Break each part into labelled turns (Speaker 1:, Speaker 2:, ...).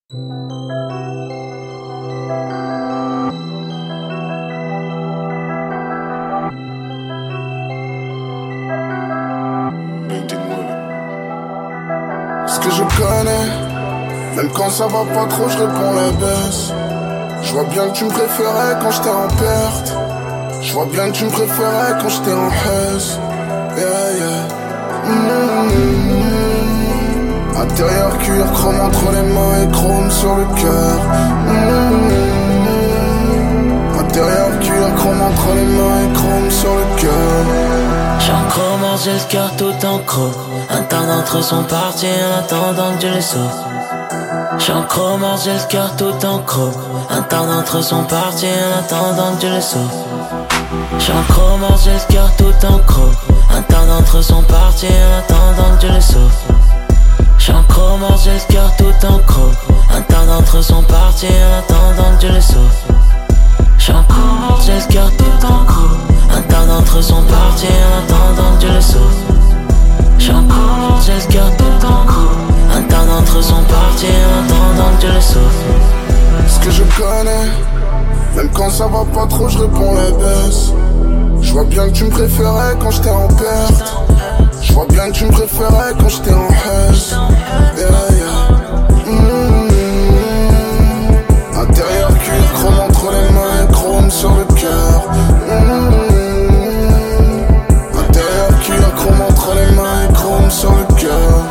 Speaker 1: Ce que je connais, même quand ça va pas trop, je réponds la baisse. Je vois bien que tu me préférais quand j'étais en perte. Je vois bien que tu me préférais quand j'étais en haisse. Yeah, yeah. Intérieur cuir, chrome entre les mains et chrome sur le cœur. Intérieur cuir, chrome entre les mains et chrome sur le cœur.
Speaker 2: J'ai en chrome, j'ai le cœur tout en chrome. Un tas d'entre sont partis en attendant que je les sauve. J'ai en chrome, j'ai le cœur tout en chrome. Un tas d'entre sont partis en attendant que je les sauve. J'ai en chrome, j'ai le cœur tout en chrome. Un tas d'entre sont partis en attendant que je les sauve. J'ai en chrome, j'ai le cœur tout en chrome. Un tas d'entre sont partis en attendant que je les sauve. J'ai en chrome, j'ai le cœur tout en chrome. Un tas d'entre sont partis en attendant que je les sauve. J'ai en chrome, j'ai le cœur tout en chrome. Un tas d'entre sont partis en attendant que je les sauve.
Speaker 1: Ce que je connais, même quand ça va pas trop, je réponds la baisse. Je vois bien que tu me préférais quand j'étais en perte. Je vois bien que tu me préférais quand j'étais en haisse. Yeah, yeah. Intérieur cuir, chrome entre les mains et chrome sur le cœur. Intérieur cuir, chrome entre les mains et chrome sur le cœur.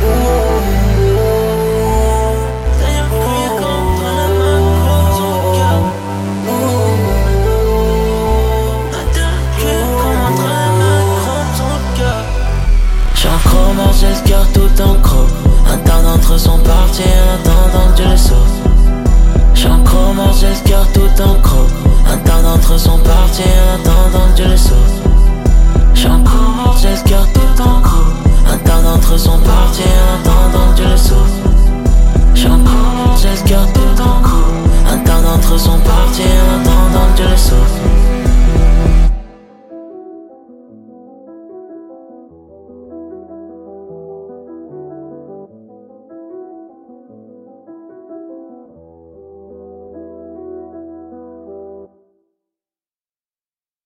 Speaker 2: J'ai le cœur tout en chrome. Un tas d'entre sont partis en attendant que je les sauve. J'ai en chrome, j'ai le cœur tout en chrome. Un tas d'entre sont partis en attendant que je les sauve.